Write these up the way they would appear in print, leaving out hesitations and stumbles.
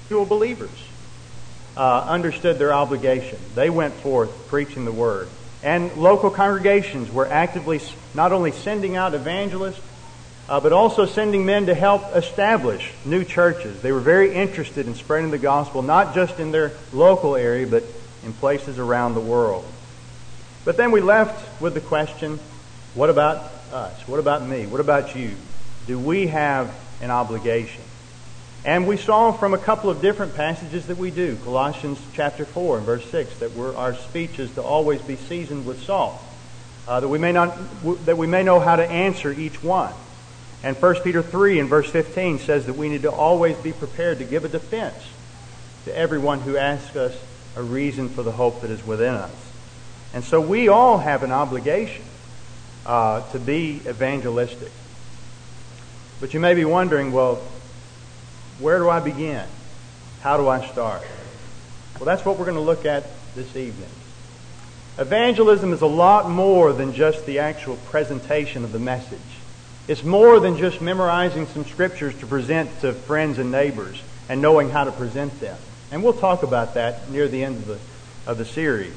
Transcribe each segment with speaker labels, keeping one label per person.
Speaker 1: believers understood their obligation. They went forth preaching the Word. And local congregations were actively not only sending out evangelists, but also sending men to help establish new churches. They were very interested in spreading the gospel, not just in their local area, but in places around the world. But then we left with the question, what about us? What about me? What about you? Do we have an obligation? And we saw from a couple of different passages that we do. Colossians chapter 4 and verse 6, that our speech is to always be seasoned with salt, that we may know how to answer each one. And 1 Peter 3 and verse 15 says that we need to always be prepared to give a defense to everyone who asks us a reason for the hope that is within us. And so we all have an obligation to be evangelistic. But you may be wondering, well, where do I begin? How do I start? Well, that's what we're going to look at this evening. Evangelism is a lot more than just the actual presentation of the message. It's more than just memorizing some scriptures to present to friends and neighbors and knowing how to present them. And we'll talk about that near the end of the series.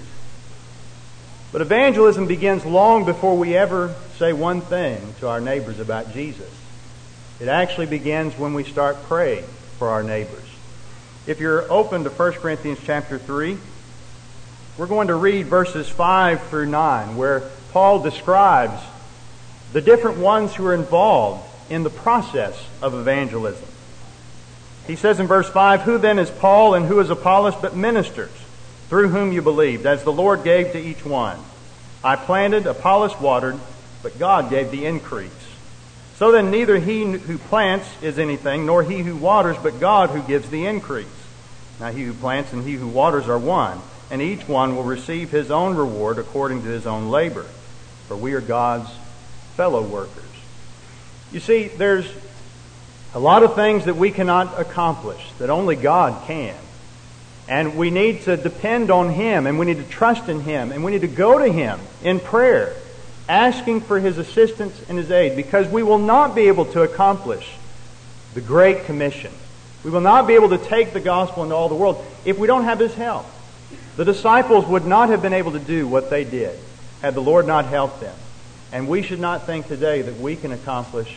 Speaker 1: But evangelism begins long before we ever say one thing to our neighbors about Jesus. It actually begins when we start praying for our neighbors. If you're open to 1 Corinthians chapter 3, we're going to read verses 5 through 9, where Paul describes the different ones who are involved in the process of evangelism. He says in verse 5, "Who then is Paul and who is Apollos but ministers, through whom you believed, as the Lord gave to each one? I planted, Apollos watered, but God gave the increase. So then neither he who plants is anything, nor he who waters, but God who gives the increase. Now he who plants and he who waters are one, and each one will receive his own reward according to his own labor. For we are God's fellow workers." You see, there's a lot of things that we cannot accomplish, that only God can. And we need to depend on Him, and we need to trust in Him, and we need to go to Him in prayer, asking for His assistance and His aid, because we will not be able to accomplish the Great Commission. We will not be able to take the gospel into all the world if we don't have His help. The disciples would not have been able to do what they did had the Lord not helped them. And we should not think today that we can accomplish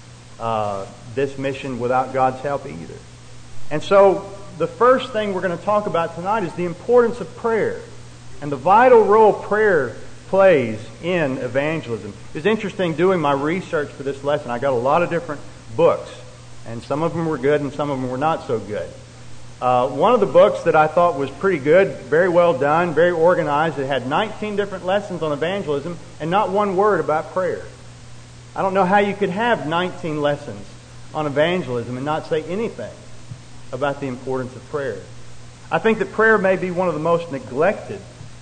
Speaker 1: this mission without God's help either. And so the first thing we're going to talk about tonight is the importance of prayer and the vital role prayer plays in evangelism. It's interesting doing my research for this lesson. I got a lot of different books, and some of them were good and some of them were not so good. One of the books that I thought was pretty good, very well done, very organized, it had 19 different lessons on evangelism and not one word about prayer. I don't know how you could have 19 lessons on evangelism and not say anything about the importance of prayer. I think that prayer may be one of the most neglected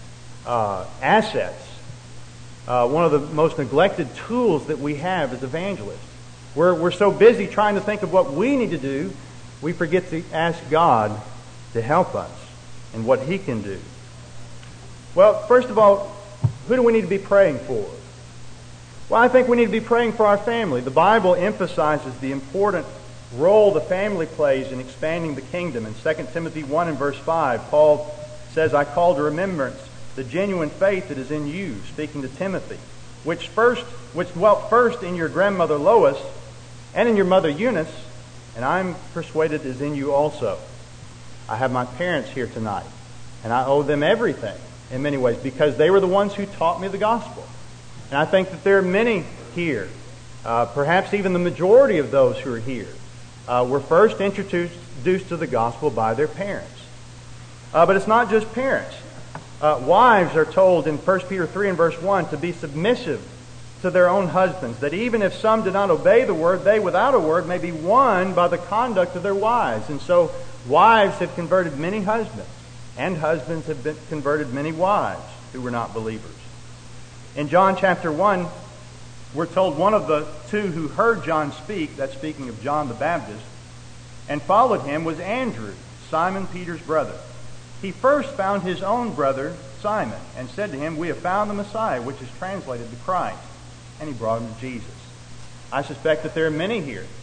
Speaker 1: assets, one of the most neglected tools that we have as evangelists. We're so busy trying to think of what we need to do, we forget to ask God to help us and what He can do. Well, first of all, who do we need to be praying for? Well, I think we need to be praying for our family. The Bible emphasizes the important role the family plays in expanding the kingdom. In 2 Timothy 1 and verse 5, Paul says, "I call to remembrance the genuine faith that is in you," speaking to Timothy, which dwelt first in your grandmother Lois and in your mother Eunice, and I'm persuaded is in you also. I have my parents here tonight, and I owe them everything in many ways because they were the ones who taught me the gospel. And I think that there are many here, perhaps even the majority of those who are here, were first introduced to the gospel by their parents. But it's not just parents. Wives are told in 1 Peter 3 and verse 1 to be submissive to their own husbands, that even if some do not obey the word, they without a word may be won by the conduct of their wives. And so wives have converted many husbands, and husbands have converted many wives who were not believers. In John chapter 1, we're told one of the two who heard John speak, that's speaking of John the Baptist, and followed him was Andrew, Simon Peter's brother. He first found his own brother Simon and said to him, "We have found the Messiah," which is translated the Christ. And he brought him to Jesus. I suspect that there are many here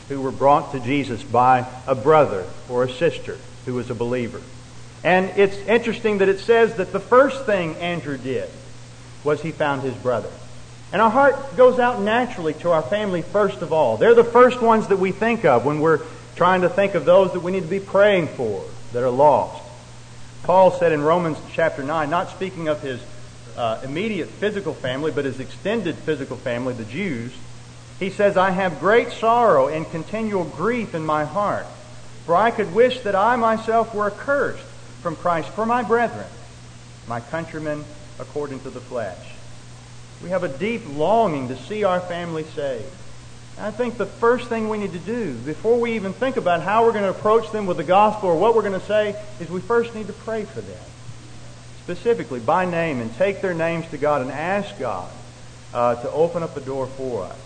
Speaker 1: who were brought to Jesus by a brother or a sister who was a believer. And it's interesting that it says that the first thing Andrew did was he found his brother. And our heart goes out naturally to our family first of all. They're the first ones that we think of when we're trying to think of those that we need to be praying for that are lost. Paul said in Romans chapter 9, not speaking of his immediate physical family, but his extended physical family, the Jews, he says, I have great sorrow and continual grief in my heart, for I could wish that I myself were accursed from Christ for my brethren, my countrymen according to the flesh. We have a deep longing to see our family saved. And I think the first thing we need to do, before we even think about how we're going to approach them with the gospel or what we're going to say, is we first need to pray for them, specifically by name, and take their names to God and ask God to open up a door for us.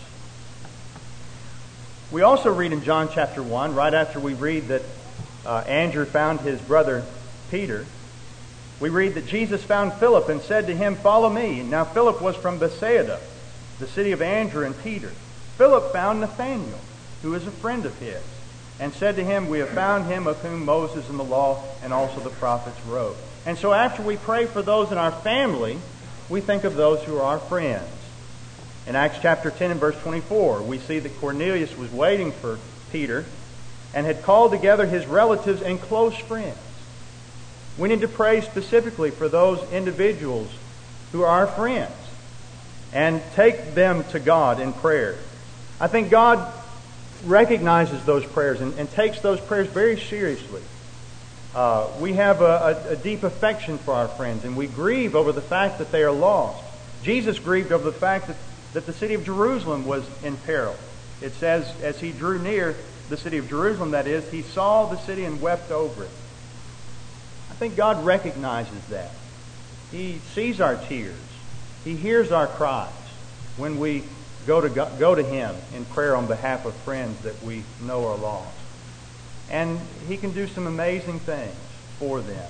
Speaker 1: We also read in John chapter 1, right after we read that Andrew found his brother Peter, we read that Jesus found Philip and said to him, follow me. Now Philip was from Bethsaida, the city of Andrew and Peter. Philip found Nathanael, who is a friend of his, and said to him, we have found him of whom Moses in the law and also the prophets wrote. And so after we pray for those in our family, we think of those who are our friends. In Acts chapter 10 and verse 24, we see that Cornelius was waiting for Peter and had called together his relatives and close friends. We need to pray specifically for those individuals who are our friends and take them to God in prayer. I think God recognizes those prayers and takes those prayers very seriously. We have a deep affection for our friends, and we grieve over the fact that they are lost. Jesus grieved over the fact that the city of Jerusalem was in peril. It says, as he drew near the city of Jerusalem, that is, he saw the city and wept over it. I think God recognizes that. He sees our tears. He hears our cries when we go to Him in prayer on behalf of friends that we know are lost. And He can do some amazing things for them.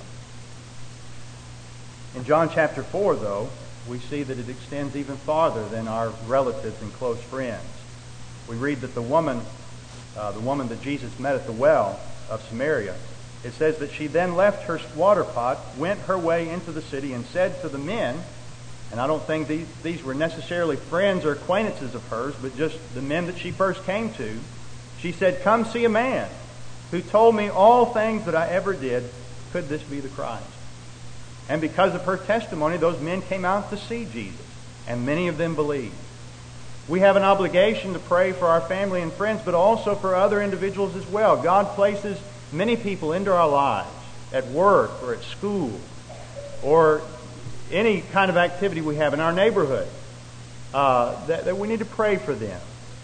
Speaker 1: In John chapter 4, though, we see that it extends even farther than our relatives and close friends. We read that the woman that Jesus met at the well of Samaria, it says that she then left her water pot, went her way into the city, and said to the men, and I don't think these were necessarily friends or acquaintances of hers, but just the men that she first came to, she said, come see a man who told me all things that I ever did. Could this be the Christ? And because of her testimony, those men came out to see Jesus, and many of them believed. We have an obligation to pray for our family and friends, but also for other individuals as well. God places many people into our lives, at work or at school, or any kind of activity we have in our neighborhood, that we need to pray for them.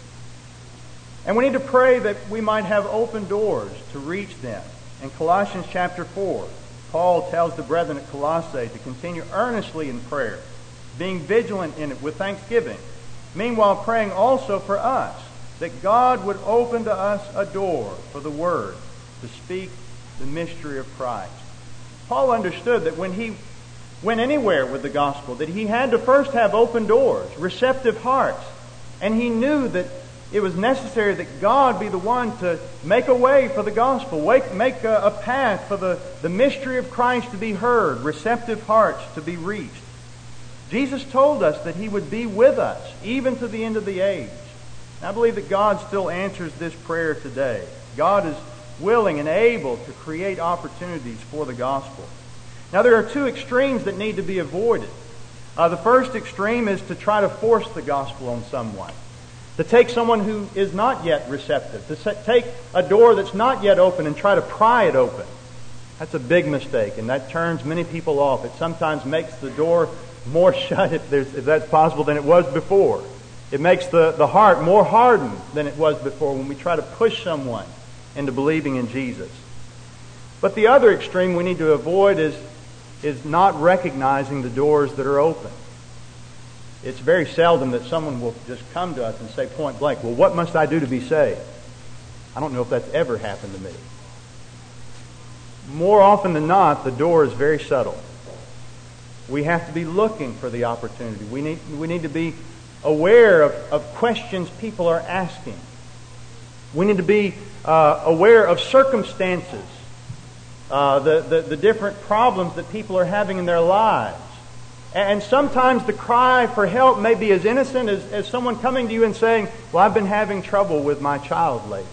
Speaker 1: And we need to pray that we might have open doors to reach them. In Colossians chapter 4, Paul tells the brethren at Colossae to continue earnestly in prayer, being vigilant in it with thanksgiving. Meanwhile, praying also for us, that God would open to us a door for the Word to speak the mystery of Christ. Paul understood that when he went anywhere with the gospel, that he had to first have open doors, receptive hearts. And he knew that it was necessary that God be the one to make a way for the gospel, make a path for the mystery of Christ to be heard, receptive hearts to be reached. Jesus told us that He would be with us, even to the end of the age. And I believe that God still answers this prayer today. God is willing and able to create opportunities for the gospel. Now, there are two extremes that need to be avoided. The first extreme is to try to force the gospel on someone. To take someone who is not yet receptive. To take a door that's not yet open and try to pry it open. That's a big mistake, and that turns many people off. It sometimes makes the door more shut, if that's possible, than it was before. It makes the heart more hardened than it was before when we try to push someone into believing in Jesus. But the other extreme we need to avoid is not recognizing the doors that are open. It's very seldom that someone will just come to us and say point blank, well, what must I do to be saved? I don't know if that's ever happened to me. More often than not, the door is very subtle. We have to be looking for the opportunity. We need to be aware of questions people are asking. We need to be aware of circumstances, the different problems that people are having in their lives. And sometimes the cry for help may be as innocent as someone coming to you and saying, well, I've been having trouble with my child lately.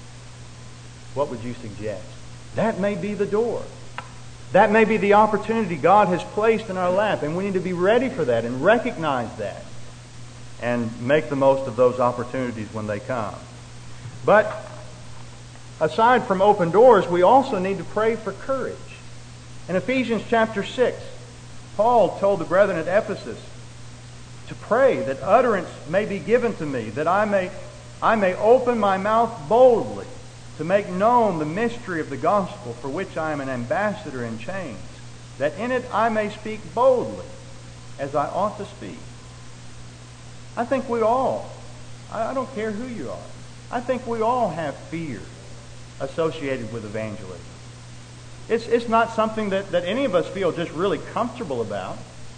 Speaker 1: What would you suggest? That may be the door. That may be the opportunity God has placed in our lap, and we need to be ready for that and recognize that and make the most of those opportunities when they come. But aside from open doors, we also need to pray for courage. In Ephesians chapter 6, Paul told the brethren at Ephesus to pray that utterance may be given to me, that I may open my mouth boldly to make known the mystery of the gospel, for which I am an ambassador in chains, that in it I may speak boldly as I ought to speak. I think we all, I don't care who you are, I think we all have fear associated with evangelism. It's not something that any of us feel just really comfortable about.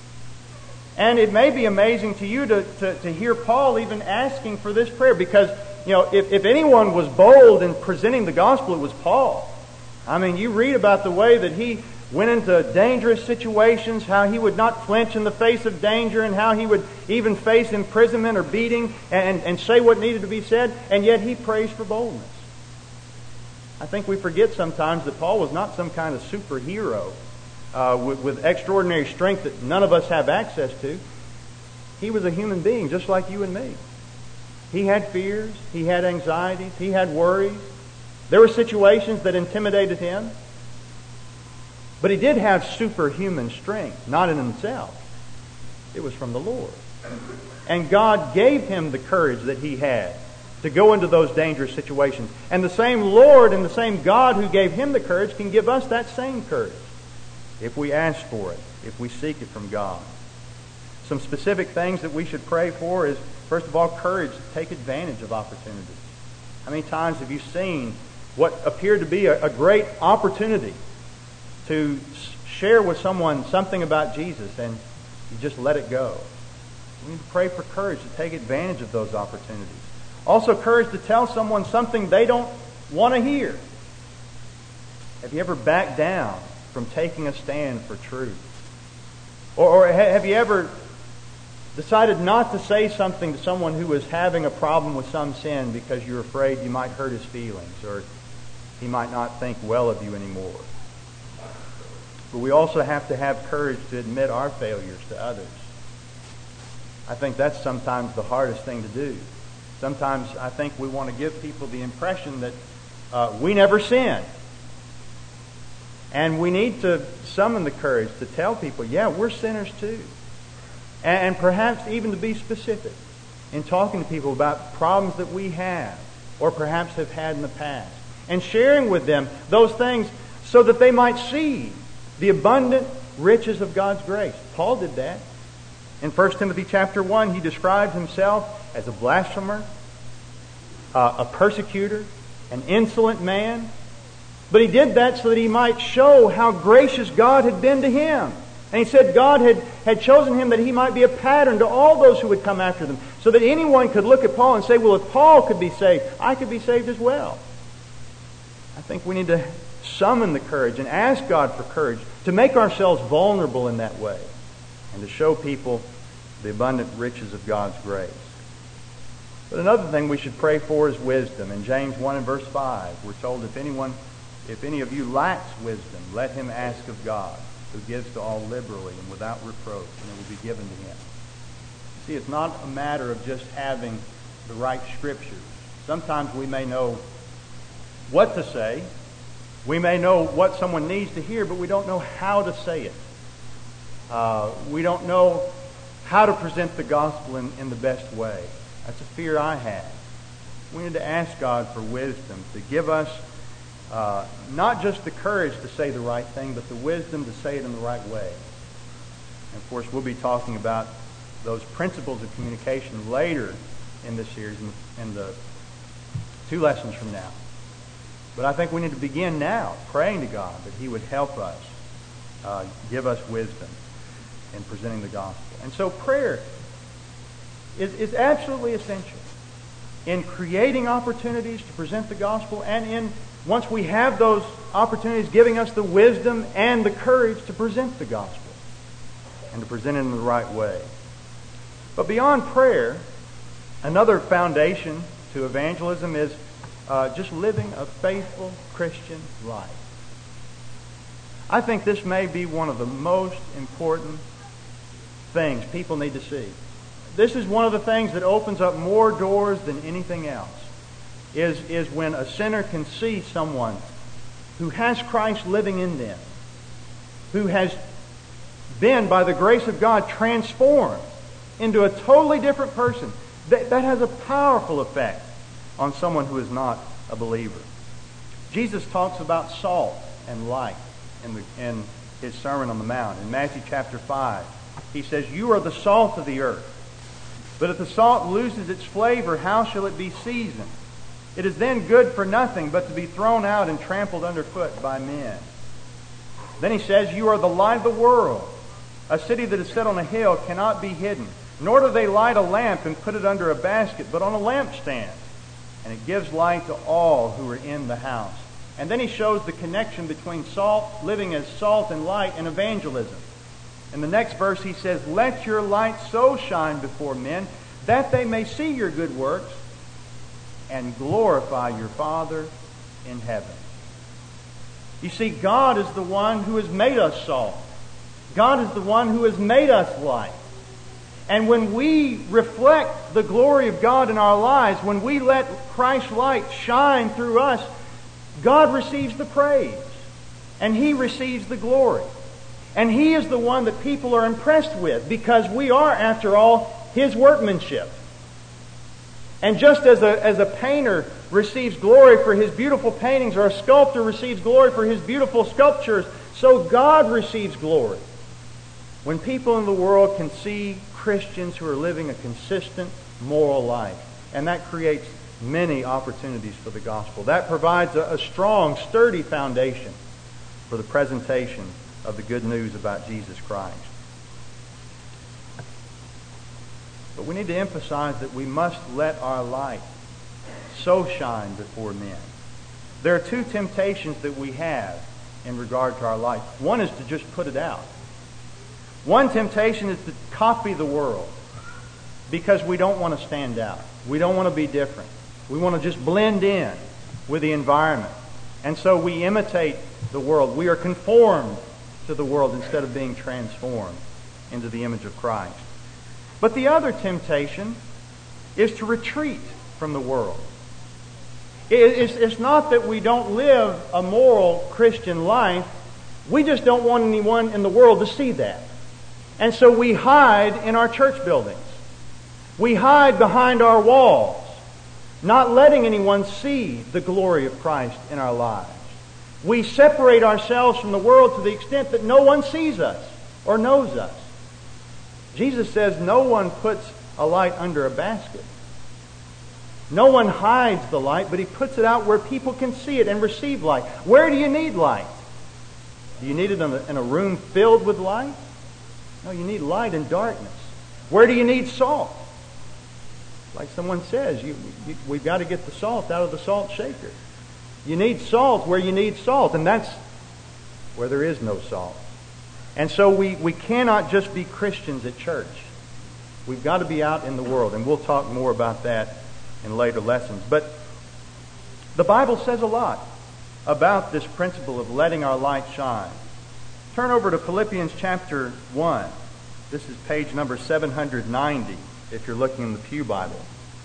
Speaker 1: And it may be amazing to you to hear Paul even asking for this prayer, because if anyone was bold in presenting the gospel, it was Paul. I mean, you read about the way that he went into dangerous situations, how he would not flinch in the face of danger, and how he would even face imprisonment or beating and say what needed to be said, and yet he prays for boldness. I think we forget sometimes that Paul was not some kind of superhero with extraordinary strength that none of us have access to. He was a human being just like you and me. He had fears, he had anxieties, he had worries. There were situations that intimidated him. But he did have superhuman strength, not in himself. It was from the Lord. And God gave him the courage that he had to go into those dangerous situations. And the same Lord and the same God who gave him the courage can give us that same courage if we ask for it, if we seek it from God. Some specific things that we should pray for is, first of all, courage to take advantage of opportunities. How many times have you seen what appeared to be a great opportunity to share with someone something about Jesus, and you just let it go? We need to pray for courage to take advantage of those opportunities. Also, courage to tell someone something they don't want to hear. Have you ever backed down from taking a stand for truth? Or have you ever decided not to say something to someone who is having a problem with some sin because you're afraid you might hurt his feelings or he might not think well of you anymore? But we also have to have courage to admit our failures to others. I think that's sometimes the hardest thing to do. Sometimes I think we want to give people the impression that we never sin. And we need to summon the courage to tell people, yeah, we're sinners too. And perhaps even to be specific in talking to people about problems that we have or perhaps have had in the past. And sharing with them those things so that they might see the abundant riches of God's grace. Paul did that. In 1 Timothy chapter 1, he described himself as a blasphemer, a persecutor, an insolent man. But he did that so that he might show how gracious God had been to him. And he said God had chosen him that he might be a pattern to all those who would come after them, so that anyone could look at Paul and say, well, if Paul could be saved, I could be saved as well. I think we need to summon the courage and ask God for courage to make ourselves vulnerable in that way and to show people the abundant riches of God's grace. But another thing we should pray for is wisdom. In James 1 and verse 5, we're told, if any of you lacks wisdom, let him ask of God, who gives to all liberally and without reproach, and it will be given to him. See, it's not a matter of just having the right scriptures. Sometimes we may know what to say. We may know what someone needs to hear, but we don't know how to say it. We don't know how to present the gospel in the best way. That's a fear I have. We need to ask God for wisdom to give us not just the courage to say the right thing, but the wisdom to say it in the right way. And of course, we'll be talking about those principles of communication later in this series, in the 2 lessons from now. But I think we need to begin now praying to God that he would help us, give us wisdom in presenting the gospel. And so prayer is absolutely essential. in creating opportunities to present the gospel, and in, once we have those opportunities, giving us the wisdom and the courage to present the gospel and to present it in the right way. But beyond prayer, another foundation to evangelism is just living a faithful Christian life. I think this may be one of the most important things people need to see. This is one of the things that opens up more doors than anything else, is when a sinner can see someone who has Christ living in them, who has been, by the grace of God, transformed into a totally different person. That has a powerful effect on someone who is not a believer. Jesus talks about salt and light in His Sermon on the Mount. In Matthew chapter 5, He says, "You are the salt of the earth. But if the salt loses its flavor, how shall it be seasoned? It is then good for nothing but to be thrown out and trampled underfoot by men." Then He says, "You are the light of the world. A city that is set on a hill cannot be hidden. Nor do they light a lamp and put it under a basket, but on a lampstand. And it gives light to all who are in the house." And then He shows the connection between salt, living as salt and light, and evangelism. In the next verse He says, "Let your light so shine before men that they may see your good works and glorify your Father in heaven." You see, God is the one who has made us salt. God is the one who has made us light. And when we reflect the glory of God in our lives, when we let Christ's light shine through us, God receives the praise. And He receives the glory. And He is the one that people are impressed with, because we are, after all, His workmanship. And just as a painter receives glory for his beautiful paintings, or a sculptor receives glory for his beautiful sculptures, so God receives glory when people in the world can see Christians who are living a consistent moral life. And that creates many opportunities for the gospel. That provides a strong, sturdy foundation for the presentation of the good news about Jesus Christ. But we need to emphasize that we must let our light so shine before men. There are two temptations that we have in regard to our light. One is to just put it out. One temptation is to copy the world, because we don't want to stand out. We don't want to be different. We want to just blend in with the environment. And so we imitate the world. We are conformed to the world instead of being transformed into the image of Christ. But the other temptation is to retreat from the world. It's not that we don't live a moral Christian life. We just don't want anyone in the world to see that. And so we hide in our church buildings. We hide behind our walls, not letting anyone see the glory of Christ in our lives. We separate ourselves from the world to the extent that no one sees us or knows us. Jesus says no one puts a light under a basket. No one hides the light, but He puts it out where people can see it and receive light. Where do you need light? Do you need it in a room filled with light? No, you need light in darkness. Where do you need salt? Like someone says, we've got to get the salt out of the salt shaker. You need salt where you need salt, and that's where there is no salt. And so we cannot just be Christians at church. We've got to be out in the world, and we'll talk more about that in later lessons. But the Bible says a lot about this principle of letting our light shine. Turn over to Philippians chapter 1. This is page number 790 if you're looking in the Pew Bible.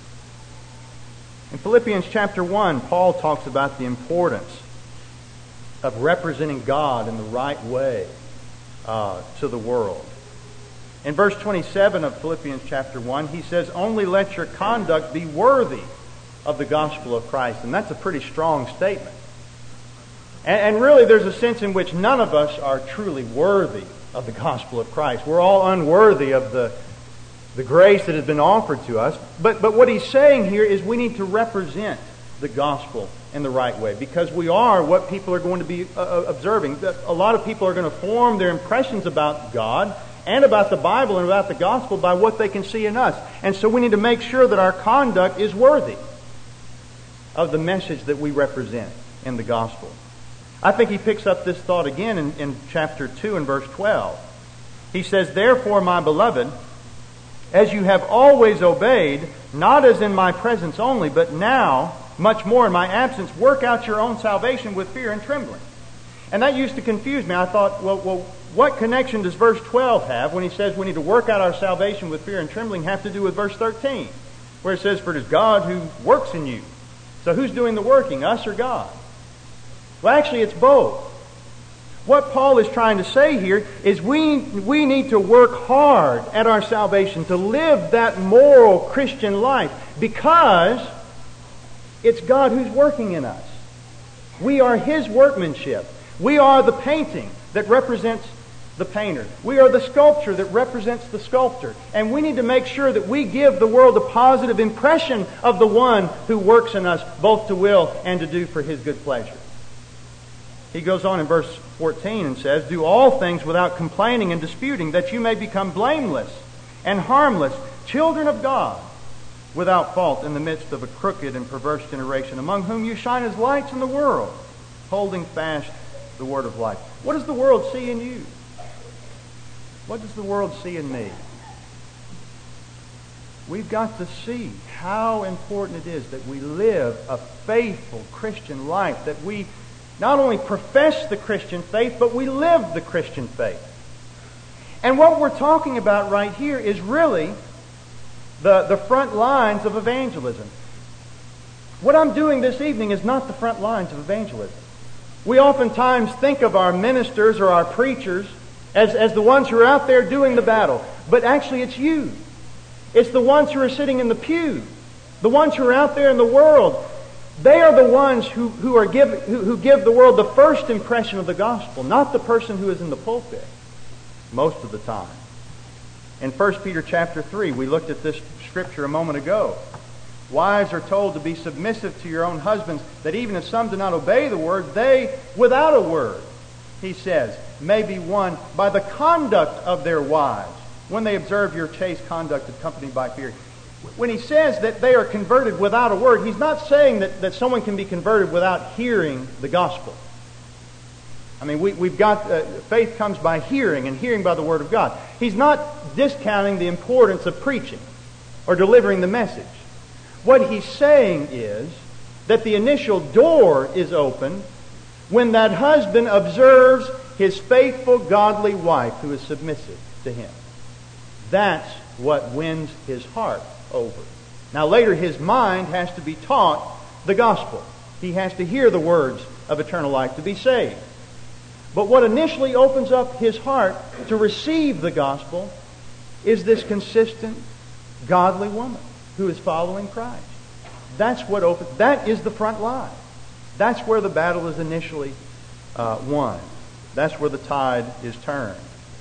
Speaker 1: In Philippians chapter 1, Paul talks about the importance of representing God in the right way to the world. In verse 27 of Philippians chapter 1, he says, "Only let your conduct be worthy of the gospel of Christ." And that's a pretty strong statement. And really, there's a sense in which none of us are truly worthy of the gospel of Christ. We're all unworthy of the grace that has been offered to us. But what he's saying here is we need to represent the gospel in the right way, because we are what people are going to be observing. A lot of people are going to form their impressions about God and about the Bible and about the gospel by what they can see in us. And so we need to make sure that our conduct is worthy. of the message that we represent in the gospel. I think he picks up this thought again in chapter 2 and verse 12. He says, "Therefore, my beloved, as you have always obeyed, not as in my presence only, but now, much more in my absence, work out your own salvation with fear and trembling." And that used to confuse me. I thought, well, what connection does verse 12 have when he says we need to work out our salvation with fear and trembling have to do with verse 13, where it says, "For it is God who works in you." So who's doing the working, us or God? Well, actually, it's both. What Paul is trying to say here is we need to work hard at our salvation, to live that moral Christian life, because it's God who's working in us. We are His workmanship. We are the painting that represents the painter. We are the sculpture that represents the sculptor. And we need to make sure that we give the world a positive impression of the one who works in us, both to will and to do for His good pleasure. He goes on in verse 14 and says, "Do all things without complaining and disputing, that you may become blameless and harmless, children of God, without fault in the midst of a crooked and perverse generation, among whom you shine as lights in the world, holding fast the word of life." What does the world see in you? What does the world see in me? We've got to see how important it is that we live a faithful Christian life, that we not only profess the Christian faith, but we live the Christian faith. And what we're talking about right here is really the front lines of evangelism. What I'm doing this evening is not the front lines of evangelism. We oftentimes think of our ministers or our preachers as the ones who are out there doing the battle. But actually it's you. It's the ones who are sitting in the pew. The ones who are out there in the world. They are the ones who give the world the first impression of the gospel, not the person who is in the pulpit most of the time. In 1 Peter chapter 3, we looked at this scripture a moment ago. Wives are told to be submissive to your own husbands, that even if some do not obey the word, they, without a word, he says, may be won by the conduct of their wives, when they observe your chaste conduct accompanied by fear. When he says that they are converted without a word, he's not saying that someone can be converted without hearing the gospel. I mean, we've got faith comes by hearing, and hearing by the word of God. He's not discounting the importance of preaching or delivering the message. What he's saying is that the initial door is open when that husband observes his faithful, godly wife who is submissive to him. That's what wins his heart over. Now later his mind has to be taught the gospel. He has to hear the words of eternal life to be saved. But what initially opens up his heart to receive the gospel is this consistent, godly woman who is following Christ. That is the front line. That's where the battle is initially won. That's where the tide is turned.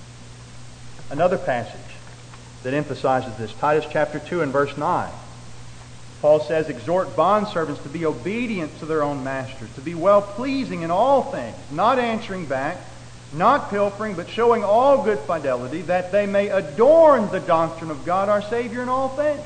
Speaker 1: Another passage that emphasizes this, Titus chapter 2 and verse 9. Paul says, exhort bondservants to be obedient to their own masters, to be well-pleasing in all things, not answering back, not pilfering, but showing all good fidelity, that they may adorn the doctrine of God our Savior in all things.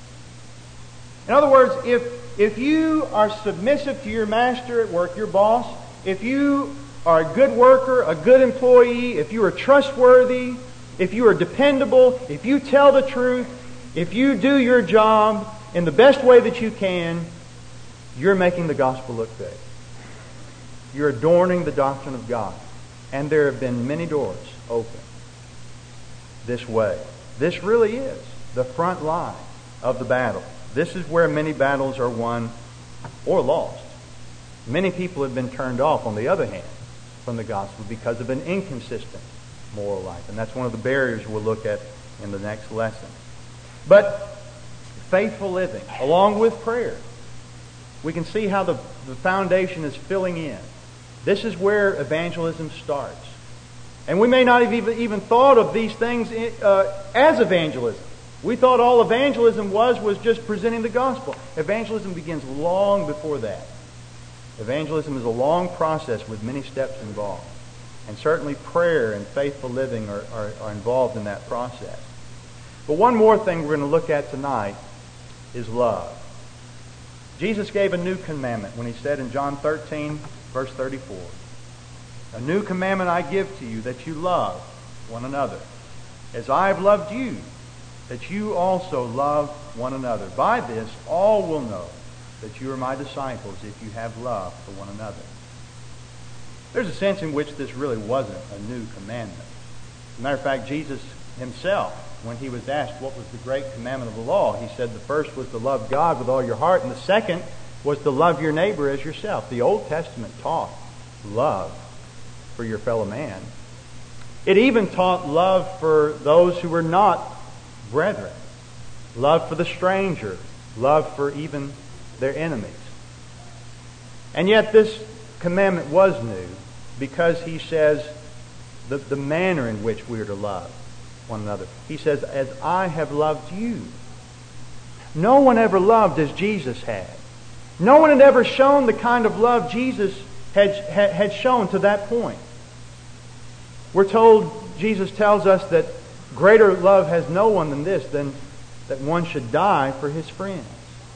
Speaker 1: In other words, if you are submissive to your master at work, your boss, if you are a good worker, a good employee, if you are trustworthy, if you are dependable, if you tell the truth, if you do your job in the best way that you can, you're making the gospel look good. You're adorning the doctrine of God. And there have been many doors open this way. This really is the front line of the battle. This is where many battles are won or lost. Many people have been turned off, on the other hand, from the gospel because of an inconsistent moral life. And that's one of the barriers we'll look at in the next lesson. But faithful living, along with prayer, we can see how the foundation is filling in. This is where evangelism starts. And we may not have even thought of these things as evangelism. We thought all evangelism was just presenting the gospel. Evangelism begins long before that. Evangelism is a long process with many steps involved. And certainly prayer and faithful living are involved in that process. But one more thing we're going to look at tonight is love. Jesus gave a new commandment when he said in John 13, verse 34, "A new commandment I give to you, that you love one another. As I have loved you, that you also love one another. By this all will know that you are my disciples, if you have love for one another." There's a sense in which this really wasn't a new commandment. As a matter of fact, Jesus himself, when he was asked what was the great commandment of the law, he said the first was to love God with all your heart, and the second was to love your neighbor as yourself. The Old Testament taught love for your fellow man. It even taught love for those who were not brethren, love for the stranger, love for even their enemies. And yet this commandment was new because he says the manner in which we are to love one another. He says, "As I have loved you." No one ever loved as Jesus had. No one had ever shown the kind of love Jesus had shown to that point. We're told, Jesus tells us that greater love has no one than this, than that one should die for his friends.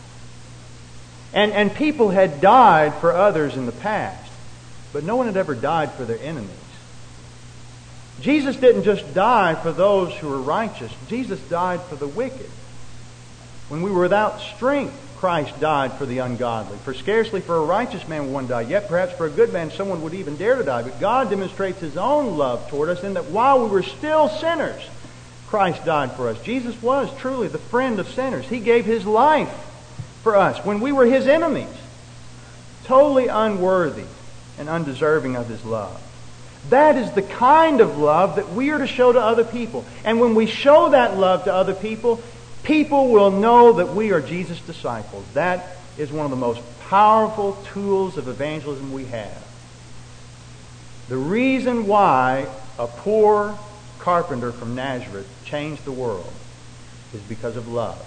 Speaker 1: And people had died for others in the past, but no one had ever died for their enemies. Jesus didn't just die for those who were righteous. Jesus died for the wicked. When we were without strength, Christ died for the ungodly. For scarcely for a righteous man will one die, yet perhaps for a good man someone would even dare to die. But God demonstrates His own love toward us in that while we were still sinners, Christ died for us. Jesus was truly the friend of sinners. He gave His life for us when we were His enemies, totally unworthy and undeserving of His love. That is the kind of love that we are to show to other people. And when we show that love to other people, people will know that we are Jesus' disciples. That is one of the most powerful tools of evangelism we have. The reason why a poor carpenter from Nazareth changed the world is because of love.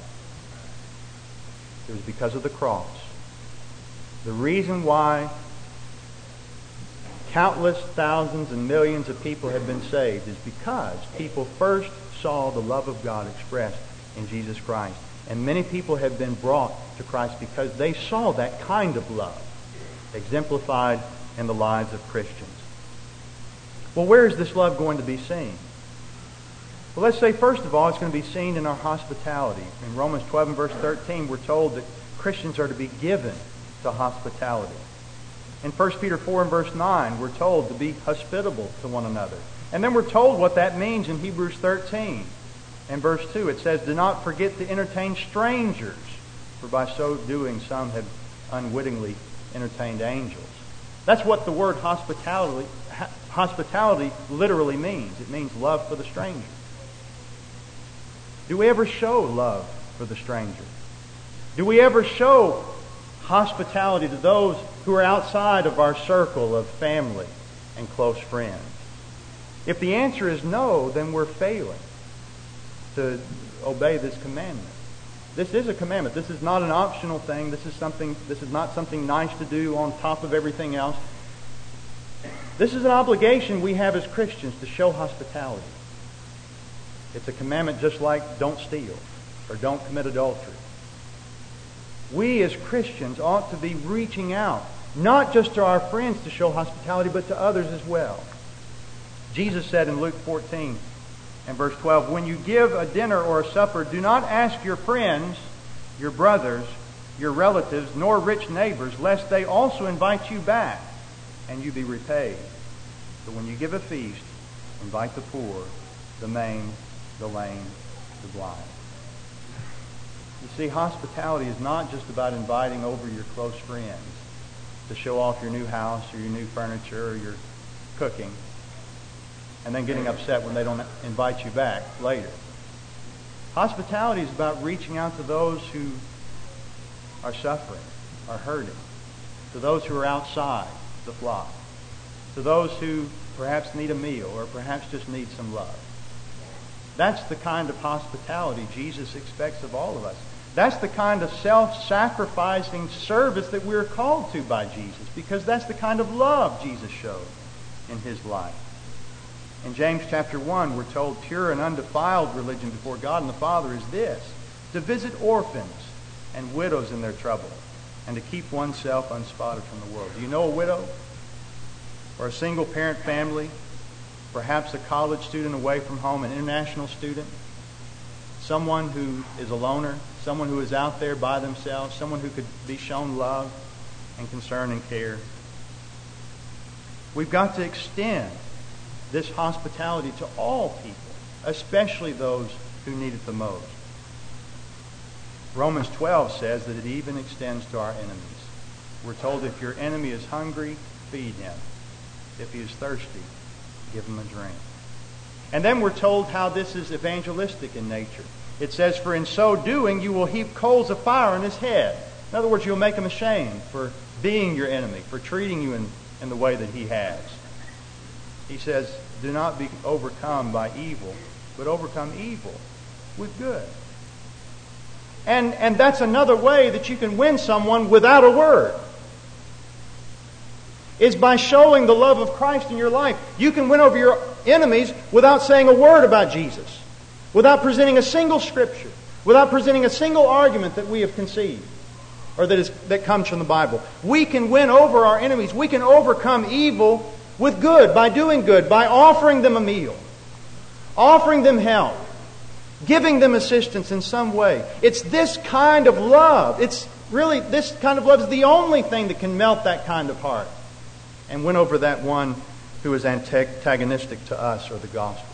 Speaker 1: It was because of the cross. The reason why countless thousands and millions of people have been saved is because people first saw the love of God expressed in Jesus Christ. And many people have been brought to Christ because they saw that kind of love exemplified in the lives of Christians. Well, where is this love going to be seen? Well, let's say, first of all, it's going to be seen in our hospitality. In Romans 12 and verse 13, we're told that Christians are to be given to hospitality. In 1 Peter 4 and verse 9, we're told to be hospitable to one another. And then we're told what that means in Hebrews 13. In verse 2, it says, "Do not forget to entertain strangers, for by so doing some have unwittingly entertained angels." That's what the word hospitality literally means. It means love for the stranger. Do we ever show love for the stranger? Do we ever show hospitality to those who are outside of our circle of family and close friends? If the answer is no, then we're failing to obey this commandment. This is a commandment. This is not an optional thing. This is not something nice to do on top of everything else. This is an obligation we have as Christians to show hospitality. It's a commandment just like don't steal or don't commit adultery. We as Christians ought to be reaching out, not just to our friends to show hospitality, but to others as well. Jesus said in Luke 14 and verse 12, "When you give a dinner or a supper, do not ask your friends, your brothers, your relatives, nor rich neighbors, lest they also invite you back and you be repaid. But when you give a feast, invite the poor, the maimed, the lame, the blind." You see, hospitality is not just about inviting over your close friends to show off your new house or your new furniture or your cooking, and then getting upset when they don't invite you back later. Hospitality is about reaching out to those who are suffering, are hurting, to those who are outside the flock, to those who perhaps need a meal or perhaps just need some love. That's the kind of hospitality Jesus expects of all of us. That's the kind of self-sacrificing service that we're called to by Jesus, because that's the kind of love Jesus showed in His life. In James chapter 1, we're told pure and undefiled religion before God and the Father is this: to visit orphans and widows in their trouble, and to keep oneself unspotted from the world. Do you know a widow or a single parent family, perhaps a college student away from home, an international student, someone who is a loner, someone who is out there by themselves, someone who could be shown love and concern and care? We've got to extend this hospitality to all people, especially those who need it the most. Romans 12 says that it even extends to our enemies. We're told if your enemy is hungry, feed him. If he is thirsty, give him a drink. And then we're told how this is evangelistic in nature. It says, for in so doing, you will heap coals of fire on his head. In other words, you'll make him ashamed for being your enemy, for treating you in the way that he has. He says, do not be overcome by evil, but overcome evil with good. And that's another way that you can win someone without a word, is by showing the love of Christ in your life. You can win over your enemies without saying a word about Jesus, without presenting a single scripture, without presenting a single argument that we have conceived or that comes from the Bible. We can win over our enemies. We can overcome evil with good, by doing good, by offering them a meal, offering them help, giving them assistance in some way. It's this kind of love. It's really, this kind of love is the only thing that can melt that kind of heart and win over that one who is antagonistic to us or the gospel.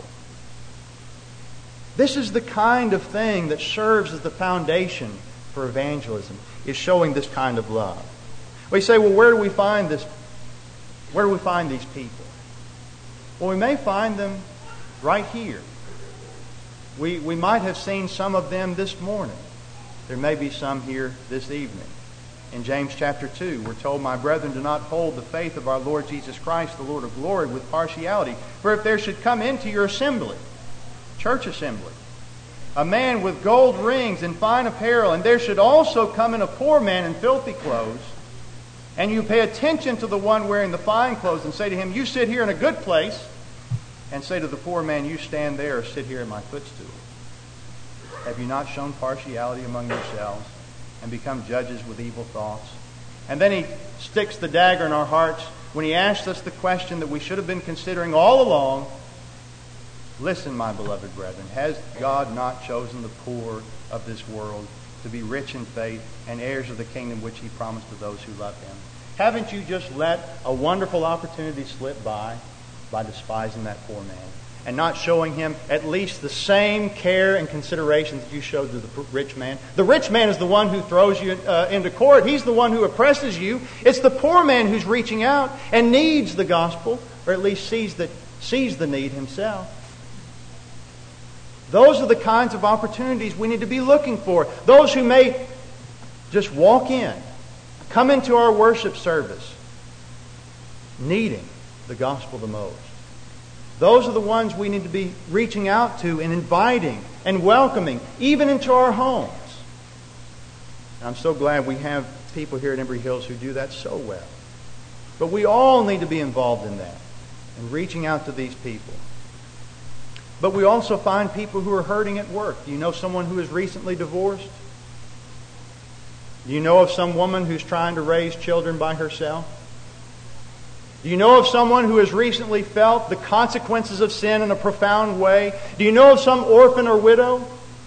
Speaker 1: This is the kind of thing that serves as the foundation for evangelism, is showing this kind of love. We say, well, where do we find this? Where do we find these people? Well, we may find them right here. We might have seen some of them this morning. There may be some here this evening. In James chapter 2, we're told, my brethren, do not hold the faith of our Lord Jesus Christ, the Lord of glory, with partiality. For if there should come into your assembly, church assembly, a man with gold rings and fine apparel, and there should also come in a poor man in filthy clothes, and you pay attention to the one wearing the fine clothes and say to him, you sit here in a good place, and say to the poor man, you stand there or sit here in my footstool. Have you not shown partiality among yourselves and become judges with evil thoughts? And then he sticks the dagger in our hearts when he asks us the question that we should have been considering all along. Listen, my beloved brethren, has God not chosen the poor of this world to be rich in faith and heirs of the kingdom which he promised to those who love him? Haven't you just let a wonderful opportunity slip by despising that poor man and not showing him at least the same care and consideration that you showed to the rich man? The rich man is the one who throws you into court. He's the one who oppresses you. It's the poor man who's reaching out and needs the gospel, or at least sees the need himself. Those are the kinds of opportunities we need to be looking for. Those who may just walk in, come into our worship service, needing the gospel the most. Those are the ones we need to be reaching out to and inviting and welcoming, even into our homes. And I'm so glad we have people here at Embry Hills who do that so well. But we all need to be involved in that, in reaching out to these people. But we also find people who are hurting at work. Do you know someone who is recently divorced? Do you know of some woman who's trying to raise children by herself? Do you know of someone who has recently felt the consequences of sin in a profound way? Do you know of some orphan or widow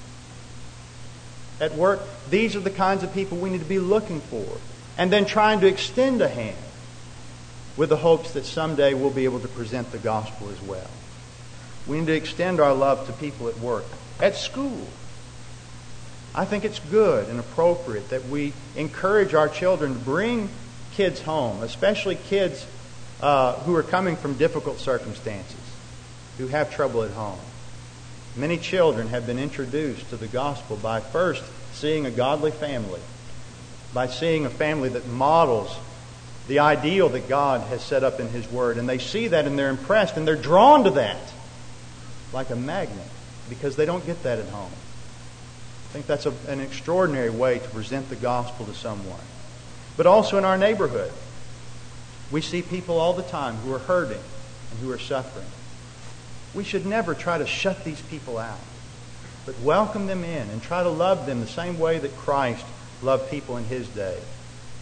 Speaker 1: at work? These are the kinds of people we need to be looking for, and then trying to extend a hand with the hopes that someday we'll be able to present the gospel as well. We need to extend our love to people at work, at school. I think it's good and appropriate that we encourage our children to bring kids home, especially kids who are coming from difficult circumstances, who have trouble at home. Many children have been introduced to the gospel by first seeing a godly family, by seeing a family that models the ideal that God has set up in His Word. And they see that and they're impressed and they're drawn to that like a magnet, because they don't get that at home. I think that's an extraordinary way to present the gospel to someone. But also in our neighborhood, we see people all the time who are hurting and who are suffering. We should never try to shut these people out, but welcome them in and try to love them the same way that Christ loved people in His day.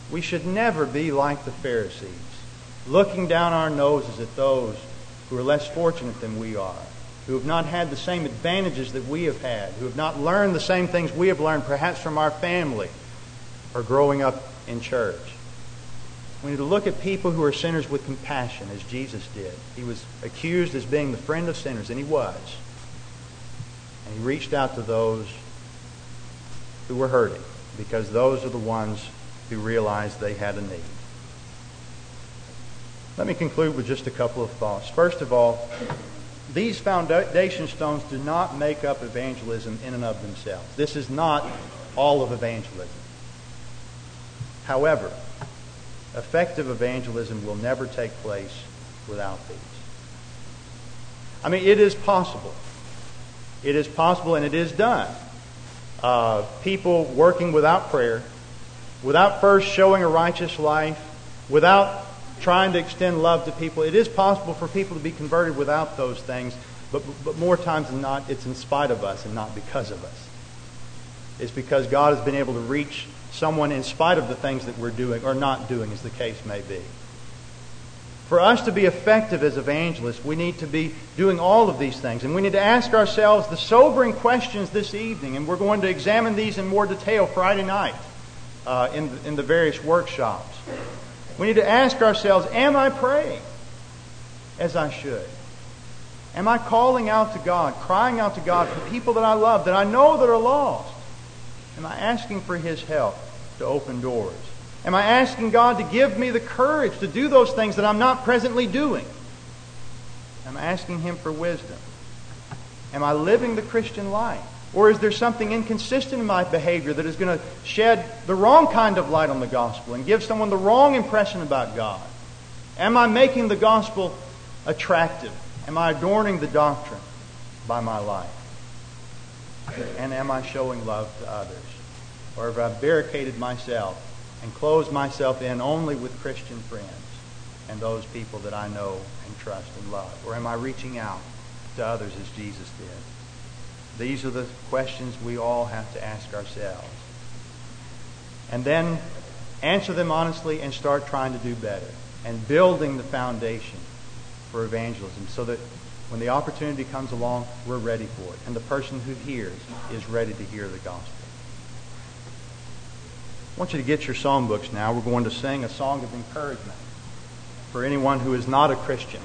Speaker 1: We should never be like the Pharisees, looking down our noses at those who are less fortunate than we are, who have not had the same advantages that we have had, who have not learned the same things we have learned, perhaps from our family or growing up in church. We need to look at people who are sinners with compassion, as Jesus did. He was accused as being the friend of sinners, and He was. And He reached out to those who were hurting, because those are the ones who realized they had a need. Let me conclude with just a couple of thoughts. First of all, these foundation stones do not make up evangelism in and of themselves. This is not all of evangelism. However, effective evangelism will never take place without these. I mean, it is possible. It is possible, and it is done. People working without prayer, without first showing a righteous life, without trying to extend love to people. It is possible for people to be converted without those things, but more times than not, it's in spite of us and not because of us. It's because God has been able to reach someone in spite of the things that we're doing or not doing, as the case may be. For us to be effective as evangelists, we need to be doing all of these things. And we need to ask ourselves the sobering questions this evening. And we're going to examine these in more detail Friday night in the various workshops. We need to ask ourselves, am I praying as I should? Am I calling out to God, crying out to God for people that I love, that I know that are lost? Am I asking for His help to open doors? Am I asking God to give me the courage to do those things that I'm not presently doing? Am I asking Him for wisdom? Am I living the Christian life? Or is there something inconsistent in my behavior that is going to shed the wrong kind of light on the gospel and give someone the wrong impression about God? Am I making the gospel attractive? Am I adorning the doctrine by my life? And am I showing love to others? Or have I barricaded myself and closed myself in only with Christian friends and those people that I know and trust and love? Or am I reaching out to others as Jesus did? These are the questions we all have to ask ourselves. And then answer them honestly and start trying to do better and building the foundation for evangelism so that when the opportunity comes along, we're ready for it. And the person who hears is ready to hear the gospel. I want you to get your songbooks now. We're going to sing a song of encouragement for anyone who is not a Christian.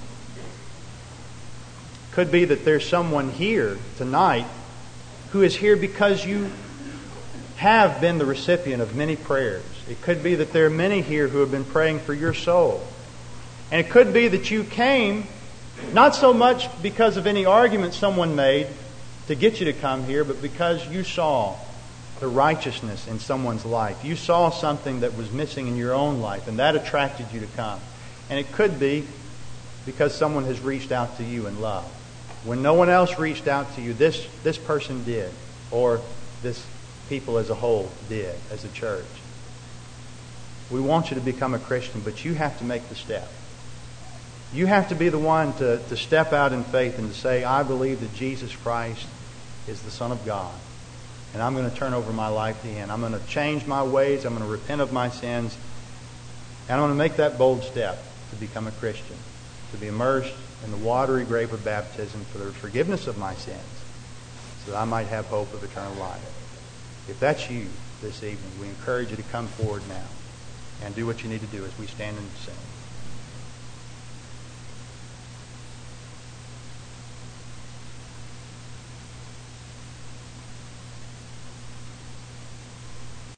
Speaker 1: Could be that there's someone here tonight who is here because you have been the recipient of many prayers. It could be that there are many here who have been praying for your soul. And it could be that you came not so much because of any argument someone made to get you to come here, but because you saw the righteousness in someone's life. You saw something that was missing in your own life, and that attracted you to come. And it could be because someone has reached out to you in love. When no one else reached out to you, this person did, or this people as a whole did, as a church. We want you to become a Christian, but you have to make the step. You have to be the one to step out in faith and to say, I believe that Jesus Christ is the Son of God. And I'm going to turn over my life to Him. I'm going to change my ways. I'm going to repent of my sins. And I'm going to make that bold step to become a Christian, to be immersed in the watery grave of baptism for the forgiveness of my sins, so that I might have hope of eternal life. If that's you this evening, we encourage you to come forward now and do what you need to do as we stand and sing.